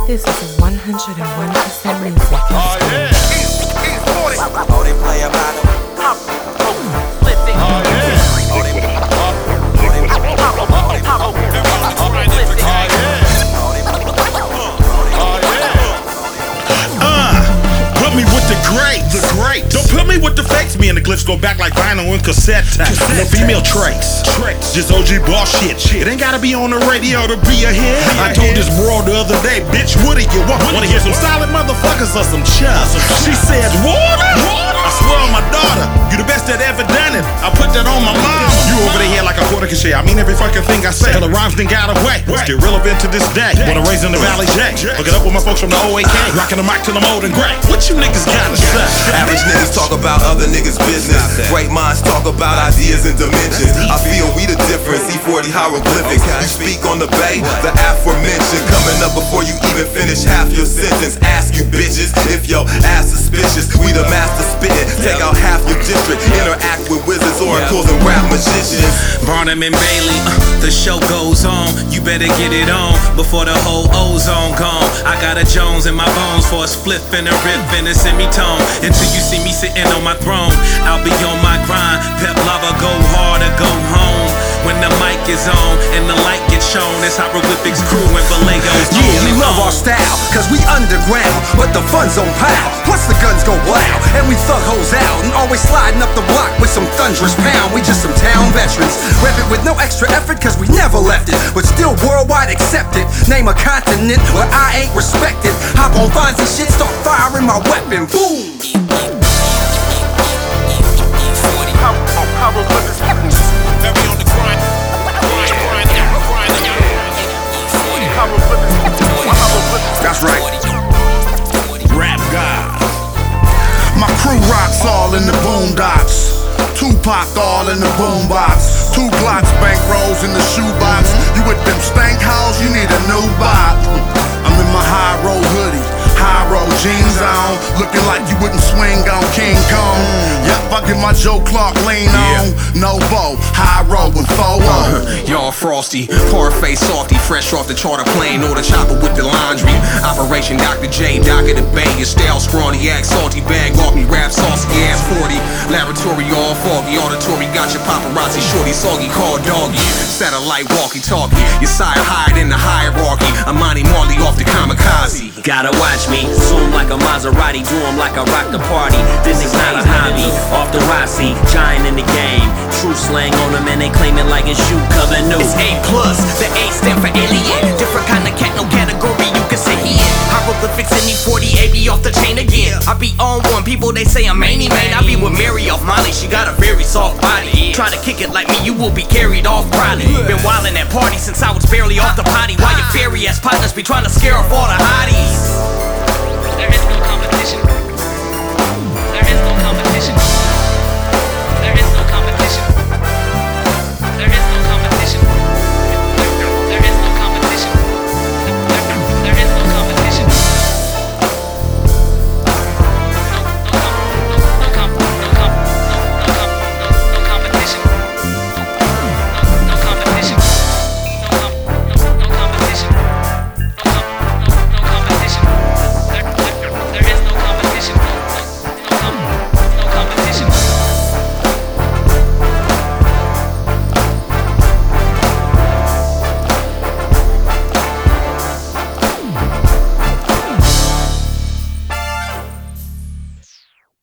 This is 101% music. Oh yeah. Oh, they play about it. Oh yeah. Put me with the greats. Don't put me with the fakes. Me and the glyphs go back like vinyl and cassette tape. No female tracks. Just OG boss shit. It ain't gotta be on the radio to be a hit. I told this bro the other day, bitch, what do you want? Wanna hear some solid motherfuckers or some chuss? She said, water? I swear on my daughter, you the best that ever done it. I put that on my mom. You over there like a quarter cliche. I mean every fucking thing I say. Till the rhymes done got away. Still relevant to this day. Wanna raise in the Valley J. Hook it up with my folks from the OAK. Rocking the mic to the mold and gray. What you niggas gotta say? Average niggas talk about other niggas' business. Great minds talk about ideas and dimensions. I feel we the difference. E40 hieroglyphics. We speak on the bay, the aforementioned. Coming up before you even finish half your sentence. Ask you bitches if your ass suspicious. We the master spitting. Take out half your district. Interact with wizards, oracles, and rap magicians. Barnum and Bailey, the show goes on. You better get it on before the whole ozone gone. I got a Jones in my bones for a spliff and a rip and a semitone. Until you see me sitting on my throne, I'll be on my grind. Pep lava, go hard or go home. When the mic is on and the light gets shown, it's Hieroglyphics crew and Vallejo's. Yeah, we love our style, cause we underground, but the fun's on pow. Plus the guns go loud, and we thug hoes out, and always sliding up the block with some thunderous pound. We just some town veterans, rep it with no extra effort, cause we never left it, but still worldwide accepted. Name a continent where I ain't respected. Hop on Fonzie shit, start firing my weapon, boom. That's right. Rap God. My crew rocks all in the boondocks. Tupac all in the boombox. 2 Glocks, bankrolls in the shoebox. You with them stank hoes, you need a new bop. I'm in my high roll hoodie, high roll jeans on, looking like you wouldn't swing on King Kong. Yep, I get my Joe Clark lean on. No bow, high roll with 4-0. Y'all frosty, parfait softy, fresh off the charter plane or the chopper with the laundry. Operation Dr. J, Doc of the Bay, your style scrawny, act salty, bag off me, rap saucy ass 40. Laboratory all foggy, auditory got your paparazzi shorty, soggy, called doggy. Satellite walkie-talkie, your side higher in the hierarchy. Amani Marley off the kamikaze. Gotta watch me, zoom like a Maserati, do 'em like I rock the party. This is not a hobby, off the Rossi, giant in the game. True slang on them and they claim it like it's shoe cover new. It's A+, the A stand for alien. Different kind of cat, no category, you can say he in. Hieroglyphics in E40, AB off the chain again. I be on one, people they say I'm many man. I be with Mary off Molly, she got a very soft body. Try to kick it like me, you will be carried off probably. Been wildin' at parties since I was barely off the potty. While your fairy ass partners be trying to scare off all the hotties.